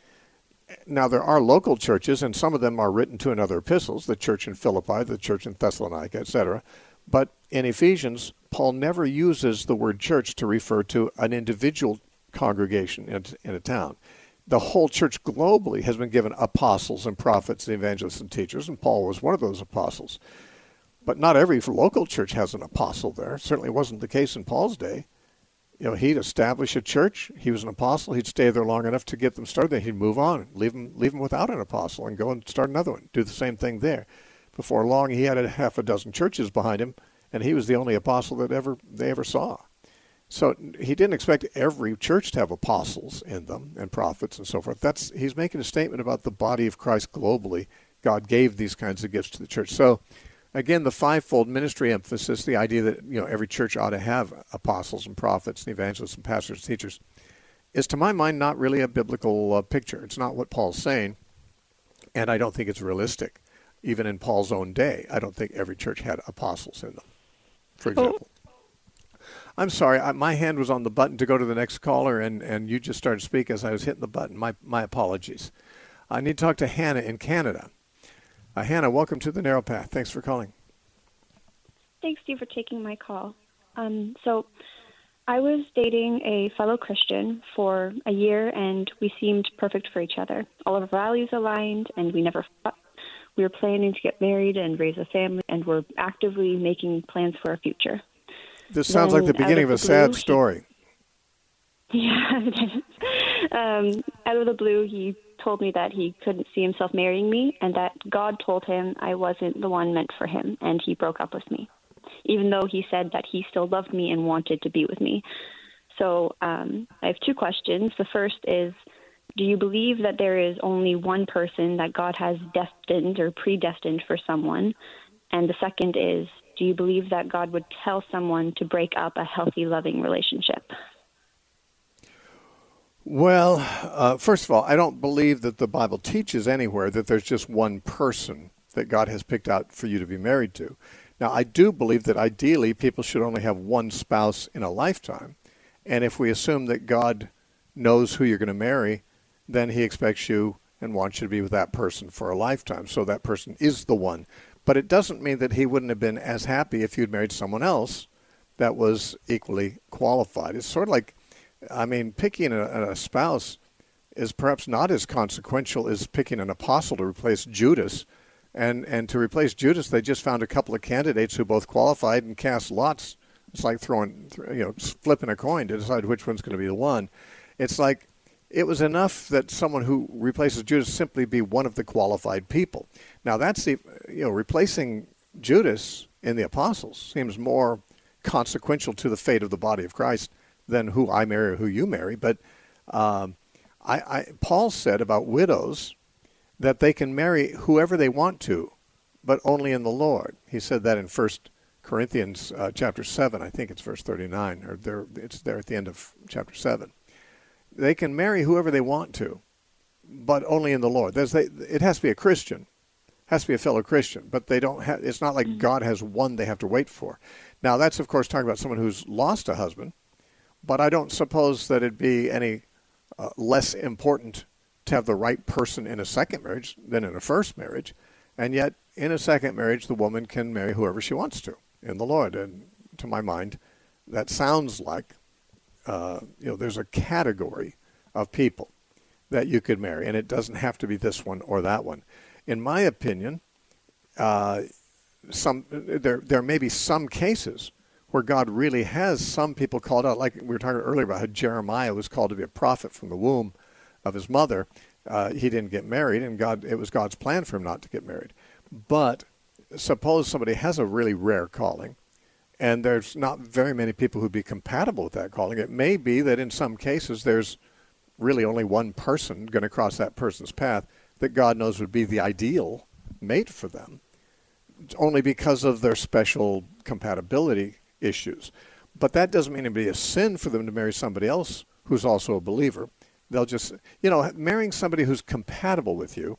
Now, there are local churches, and some of them are written to in other epistles, the church in Philippi, the church in Thessalonica, et cetera. But in Ephesians, Paul never uses the word church to refer to an individual congregation in, in a town. The whole church globally has been given apostles and prophets and evangelists and teachers, and Paul was one of those apostles. But not every local church has an apostle there. Certainly wasn't the case in Paul's day. You know, he'd establish a church. He was an apostle. He'd stay there long enough to get them started. Then he'd move on, leave them, leave them without an apostle, and go and start another one. Do the same thing there. Before long, he had a half a dozen churches behind him, and he was the only apostle that ever they ever saw. So he didn't expect every church to have apostles in them and prophets and so forth. That's he's making a statement about the body of Christ globally. God gave these kinds of gifts to the church. So, again, the fivefold ministry emphasis, the idea that, you know, every church ought to have apostles and prophets and evangelists and pastors and teachers, is to my mind not really a biblical uh, picture. It's not what Paul's saying, and I don't think it's realistic. Even in Paul's own day, I don't think every church had apostles in them, for example. I'm sorry, I, my hand was on the button to go to the next caller, and, and you just started speaking as I was hitting the button. My, my apologies. I need to talk to Hannah in Canada. Uh, Hannah, welcome to the Narrow Path. Thanks for calling. Thanks, Steve, for taking my call. Um, so I was dating a fellow Christian for a year, and we seemed perfect for each other. All of our values aligned, and we never fought. We were planning to get married and raise a family, and we're actively making plans for our future. This sounds then, like the beginning of, of a blue, sad story. He, yeah. um, out of the blue, he told me that he couldn't see himself marrying me, and that God told him I wasn't the one meant for him, and he broke up with me, even though he said that he still loved me and wanted to be with me. So um, I have two questions. The first is, do you believe that there is only one person that God has destined or predestined for someone? And the second is, do you believe that God would tell someone to break up a healthy, loving relationship? Well, uh, first of all, I don't believe that the Bible teaches anywhere that there's just one person that God has picked out for you to be married to. Now, I do believe that ideally people should only have one spouse in a lifetime. And if we assume that God knows who you're going to marry, then he expects you and wants you to be with that person for a lifetime. So that person is the one. But it doesn't mean that he wouldn't have been as happy if you'd married someone else that was equally qualified. It's sort of like, I mean, picking a, a spouse is perhaps not as consequential as picking an apostle to replace Judas. And and to replace Judas, they just found a couple of candidates who both qualified and cast lots. It's like throwing, you know, flipping a coin to decide which one's going to be the one. It's like it was enough that someone who replaces Judas simply be one of the qualified people. Now that's the, you know, replacing Judas in the apostles seems more consequential to the fate of the body of Christ than who I marry or who you marry. But um, I, I, Paul said about widows that they can marry whoever they want to, but only in the Lord. He said that in First Corinthians uh, chapter seven, I think it's verse thirty-nine, or there, it's there at the end of chapter seven. They can marry whoever they want to, but only in the Lord. There's they, it has to be a Christian, has to be a fellow Christian, but they don't have, it's not like mm-hmm. God has one they have to wait for. Now that's of course talking about someone who's lost a husband, but I don't suppose that it'd be any uh, less important to have the right person in a second marriage than in a first marriage. And yet in a second marriage, the woman can marry whoever she wants to in the Lord. And to my mind, that sounds like, uh, you know, there's a category of people that you could marry, and it doesn't have to be this one or that one. In my opinion, uh, some there there may be some cases where God really has some people called out, like we were talking earlier about how Jeremiah was called to be a prophet from the womb of his mother. Uh, he didn't get married, and God it was God's plan for him not to get married. But suppose somebody has a really rare calling, and there's not very many people who'd be compatible with that calling. It may be that in some cases there's really only one person going to cross that person's path that God knows would be the ideal mate for them, only because of their special compatibility issues. But that doesn't mean it'd be a sin for them to marry somebody else who's also a believer. They'll just, you know, marrying somebody who's compatible with you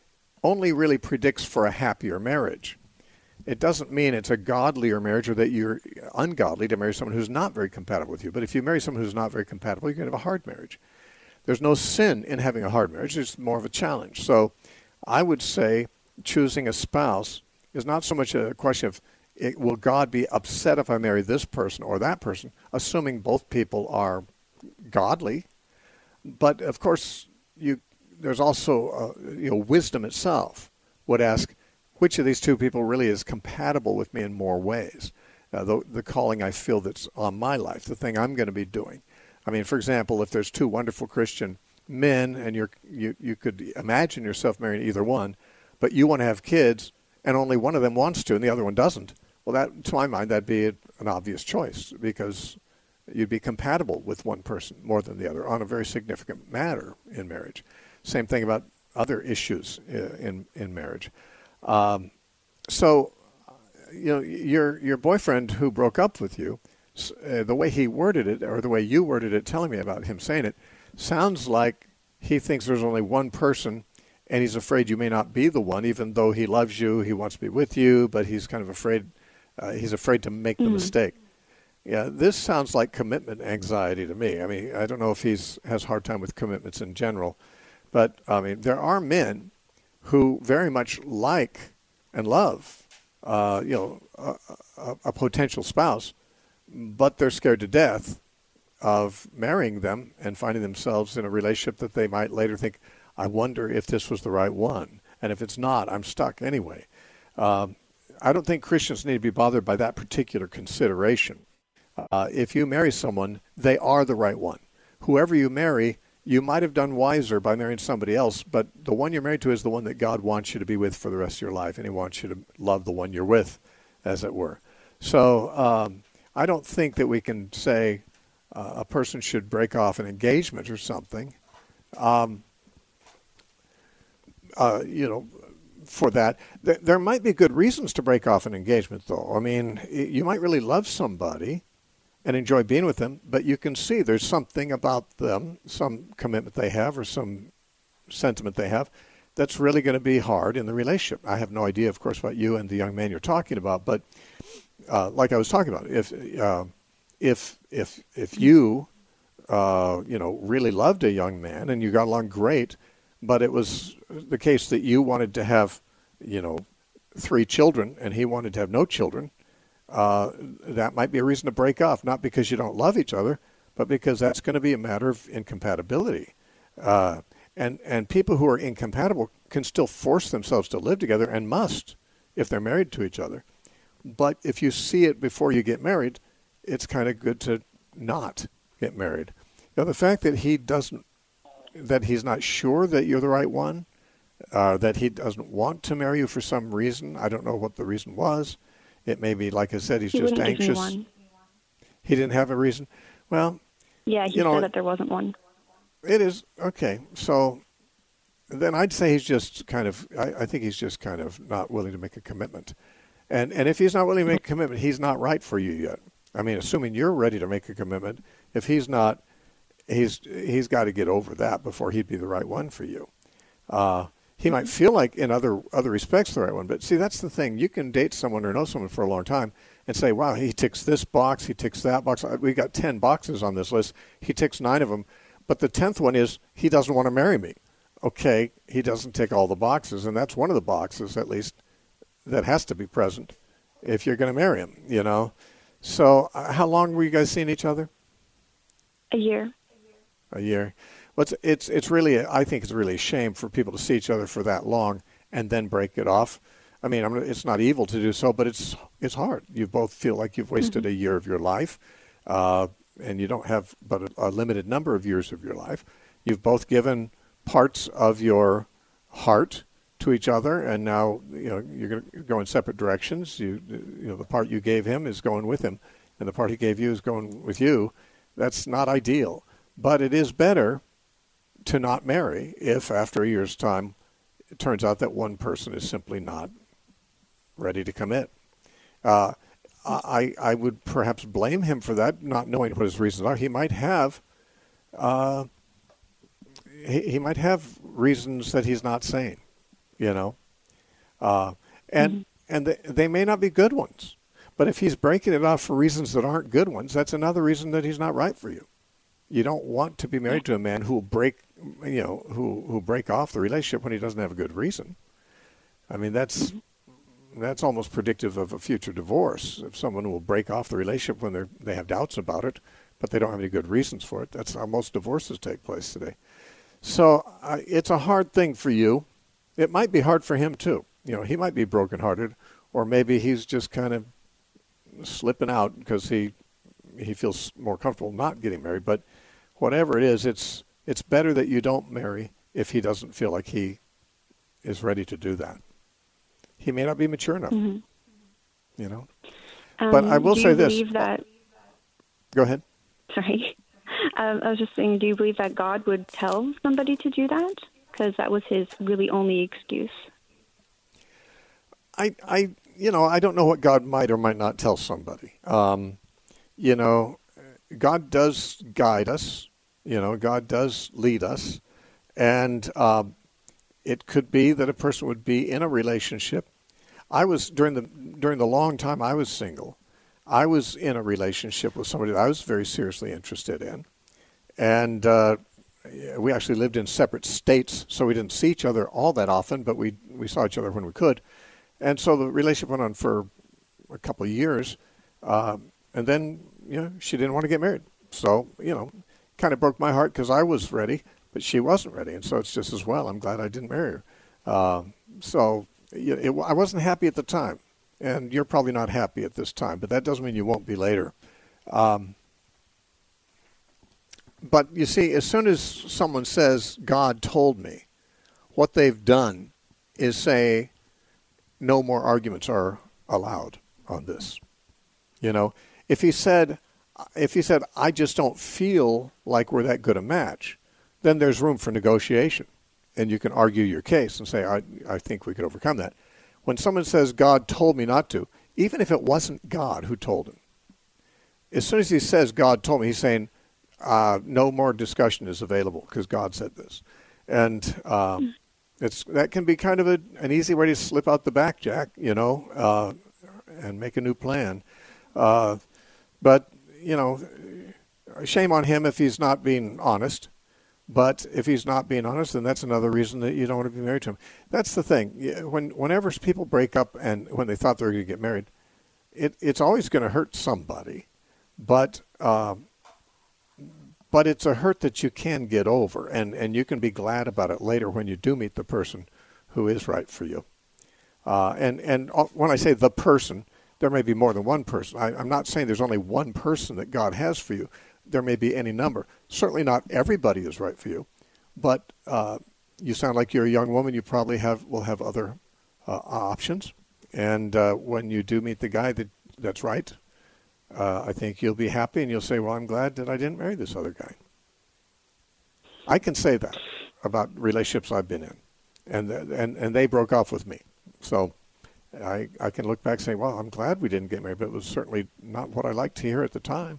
only really predicts for a happier marriage. It doesn't mean it's a godlier marriage or that you're ungodly to marry someone who's not very compatible with you. But if you marry someone who's not very compatible, you're going to have a hard marriage. There's no sin in having a hard marriage. It's more of a challenge. So I would say choosing a spouse is not so much a question of, it, will God be upset if I marry this person or that person, assuming both people are godly. But, of course, you there's also, uh, you know, wisdom itself would ask, which of these two people really is compatible with me in more ways? Uh, the, the calling I feel that's on my life, the thing I'm going to be doing. I mean, for example, if there's two wonderful Christian men and you're, you you could imagine yourself marrying either one, but you want to have kids and only one of them wants to and the other one doesn't, well, that to my mind, that'd be an obvious choice because you'd be compatible with one person more than the other on a very significant matter in marriage. Same thing about other issues in in marriage. Um, so, you know, your your boyfriend who broke up with you, uh, the way he worded it, or the way you worded it, telling me about him saying it, sounds like he thinks there's only one person, and he's afraid you may not be the one, even though he loves you, he wants to be with you, but he's kind of afraid. Uh, he's afraid to make the mm-hmm. mistake. Yeah, this sounds like commitment anxiety to me. I mean, I don't know if he's has a hard time with commitments in general, but I mean, there are men who very much like and love, uh, you know, a, a, a potential spouse, but they're scared to death of marrying them and finding themselves in a relationship that they might later think, I wonder if this was the right one. And if it's not, I'm stuck anyway. Um, I don't think Christians need to be bothered by that particular consideration. Uh, if you marry someone, they are the right one. Whoever you marry, you might have done wiser by marrying somebody else, but the one you're married to is the one that God wants you to be with for the rest of your life, and he wants you to love the one you're with, as it were. So um, I don't think that we can say uh, a person should break off an engagement or something. Um, uh, you know, for that. There might be good reasons to break off an engagement, though. I mean, you might really love somebody and enjoy being with them, but you can see there's something about them, some commitment they have or some sentiment they have, that's really going to be hard in the relationship. I have no idea, of course, what you and the young man you're talking about, but uh, like I was talking about, if uh, if if if you uh, you know really loved a young man and you got along great, but it was the case that you wanted to have you know three children and he wanted to have no children, uh, that might be a reason to break off, not because you don't love each other, but because that's going to be a matter of incompatibility. Uh, and and people who are incompatible can still force themselves to live together and must if they're married to each other. But if you see it before you get married, it's kind of good to not get married. Now, the fact that he doesn't, that he's not sure that you're the right one, uh, that he doesn't want to marry you for some reason, I don't know what the reason was. It may be, like I said, he's he just wouldn't anxious. Give me one. He didn't have a reason. Well, yeah, he you know, said that there wasn't one. It is okay. So then I'd say he's just kind of. I, I think he's just kind of not willing to make a commitment, and and if he's not willing to make a commitment, he's not right for you yet. I mean, assuming you're ready to make a commitment, if he's not, he's he's got to get over that before he'd be the right one for you. Uh, he might feel like in other other respects the right one, but see, that's the thing. You can date someone or know someone for a long time and say, wow, he ticks this box, he ticks that box. We got ten boxes on this list. He ticks nine of them, but the tenth one is he doesn't want to marry me. Okay, he doesn't tick all the boxes, and that's one of the boxes, at least, that has to be present if you're going to marry him, you know. So uh, how long were you guys seeing each other? A year. A year. Well, it's, it's, it's really, I think it's really a shame for people to see each other for that long and then break it off. I mean, I'm, it's not evil to do so, but it's it's hard. You both feel like you've wasted mm-hmm. a year of your life, uh, and you don't have but a, a limited number of years of your life. You've both given parts of your heart to each other, and now you know you're going to go in separate directions. You you know the part you gave him is going with him, and the part he gave you is going with you. That's not ideal, but it is better to not marry if after a year's time it turns out that one person is simply not ready to commit. Uh, I I would perhaps blame him for that, not knowing what his reasons are. He might have. Uh, He, he might have reasons that he's not saying, you know, uh, and mm-hmm. and they, they may not be good ones. But if he's breaking it off for reasons that aren't good ones, that's another reason that he's not right for you. You don't want to be married to a man who will break, you know, who who break off the relationship when he doesn't have a good reason. I mean, that's mm-hmm. that's almost predictive of a future divorce. If someone will break off the relationship when they they have doubts about it, but they don't have any good reasons for it. That's how most divorces take place today. So uh, it's a hard thing for you. It might be hard for him too. You know, he might be brokenhearted, or maybe he's just kind of slipping out because he he feels more comfortable not getting married. But whatever it is, it's it's better that you don't marry if he doesn't feel like he is ready to do that. He may not be mature enough. Mm-hmm. You know. Um, but I will do say you this. Believe that... Go ahead. Sorry. Um, I was just saying, do you believe that God would tell somebody to do that? Because that was his really only excuse. I, I, you know, I don't know what God might or might not tell somebody. Um, you know, God does guide us. You know, God does lead us. And uh, it could be that a person would be in a relationship. I was, during the during the long time I was single, I was in a relationship with somebody that I was very seriously interested in. And uh, we actually lived in separate states, so we didn't see each other all that often, but we we saw each other when we could. And so the relationship went on for a couple of years. Uh, and then, you know, she didn't want to get married. So, you know, kind of broke my heart because I was ready, but she wasn't ready. And so it's just as well. I'm glad I didn't marry her. Uh, so it, it, I wasn't happy at the time. And you're probably not happy at this time, but that doesn't mean you won't be later. Um, but you see, as soon as someone says, God told me, what they've done is say, no more arguments are allowed on this. You know, if he said, if he said, I just don't feel like we're that good a match, then there's room for negotiation. and you can argue your case and say, I, I think we could overcome that. When someone says, God told me not to, even if it wasn't God who told him, as soon as he says, God told me, he's saying, uh, no more discussion is available because God said this. And um, it's that can be kind of a, an easy way to slip out the back, Jack, you know, uh, and make a new plan. Uh, but, you know, shame on him if he's not being honest. But if he's not being honest, then that's another reason that you don't want to be married to him. That's the thing. When whenever people break up and when they thought they were going to get married, it, it's always going to hurt somebody. But um, but it's a hurt that you can get over, and, and you can be glad about it later when you do meet the person who is right for you. Uh, and, and when I say the person, there may be more than one person. I, I'm not saying there's only one person that God has for you. There may be any number. Certainly not everybody is right for you, but uh, you sound like you're a young woman. You probably have will have other uh, options, and uh, when you do meet the guy that that's right, uh, I think you'll be happy, and you'll say, "Well, I'm glad that I didn't marry this other guy." I can say that about relationships I've been in, and and and they broke off with me, so I I can look back and say, "Well, I'm glad we didn't get married," but it was certainly not what I liked to hear at the time.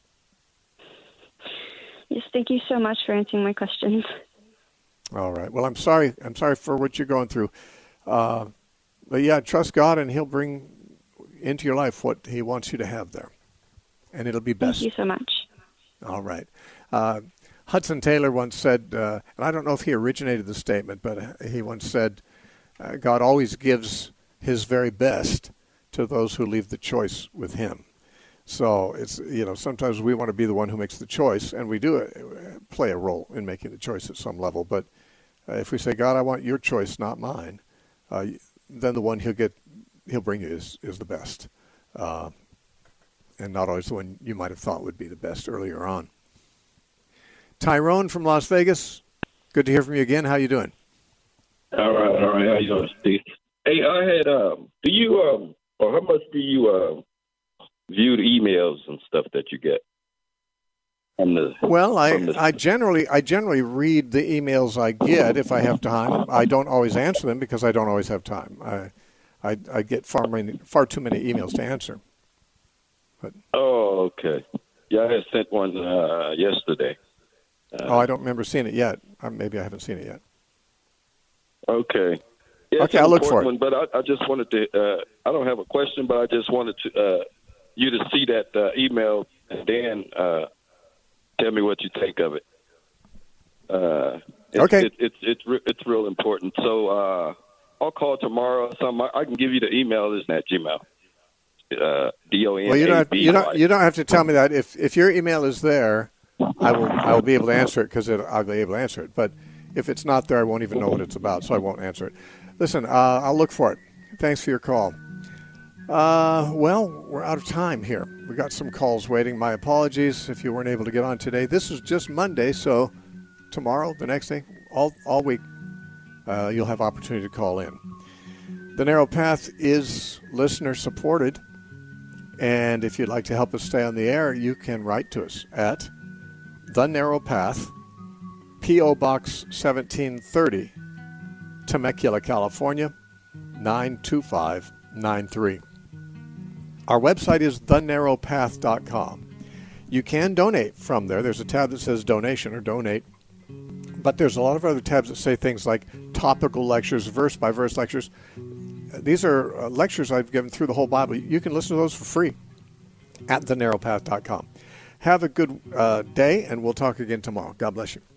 Yes, thank you so much for answering my questions. All right. Well, I'm sorry. I'm sorry for what you're going through. Uh, but yeah, trust God, and He'll bring into your life what He wants you to have there, and it'll be best. Thank you so much. All right. Uh, Hudson Taylor once said, uh, and I don't know if he originated the statement, but he once said, uh, God always gives His very best to those who leave the choice with Him. So it's, you know, sometimes we want to be the one who makes the choice, and we do uh, play a role in making the choice at some level. But uh, if we say, God, I want your choice, not mine, uh, then the one he'll get, he'll bring you is, is the best, uh, and not always the one you might have thought would be the best earlier on. Tyrone from Las Vegas, good to hear from you again. How you doing? All right, all right. How you doing, Steve? Hey, I had, um, do you, um, or how much do you, uh, view the emails and stuff that you get? From the, well, I, the... I generally I generally read the emails I get if I have time. I don't always answer them because I don't always have time. I I, I get far many, far too many emails to answer. But oh, okay. Yeah, I had sent one uh, yesterday. Uh, oh, I don't remember seeing it yet. Uh, maybe I haven't seen it yet. Okay. Yeah, okay, I'll look for it. One, but I, I just wanted to. Uh, I don't have a question, but I just wanted to. Uh, you to see that uh, email and then uh, tell me what you think of it. Uh, it's, okay. It, it's it's re- it's real important. So uh, I'll call tomorrow. Some I can give you the email. Isn't that Gmail? Uh, D O N A B Y. Well, you don't have, you don't you don't have to tell me that. If if your email is there, I will I will be able to answer it because I'll be able to answer it. But if it's not there, I won't even know what it's about, so I won't answer it. Listen, uh, I'll look for it. Thanks for your call. Uh, well, we're out of time here. We got some calls waiting. My apologies if you weren't able to get on today. This is just Monday, so tomorrow, the next day, all all week, uh, you'll have opportunity to call in. The Narrow Path is listener supported, and if you'd like to help us stay on the air, you can write to us at The Narrow Path, P O. Box seventeen thirty, Temecula, California, nine two five nine three. Our website is the narrow path dot com. You can donate from there. There's a tab that says donation or donate. But there's a lot of other tabs that say things like topical lectures, verse-by-verse lectures. These are uh, lectures I've given through the whole Bible. You can listen to those for free at the narrow path dot com. Have a good uh, day, and we'll talk again tomorrow. God bless you.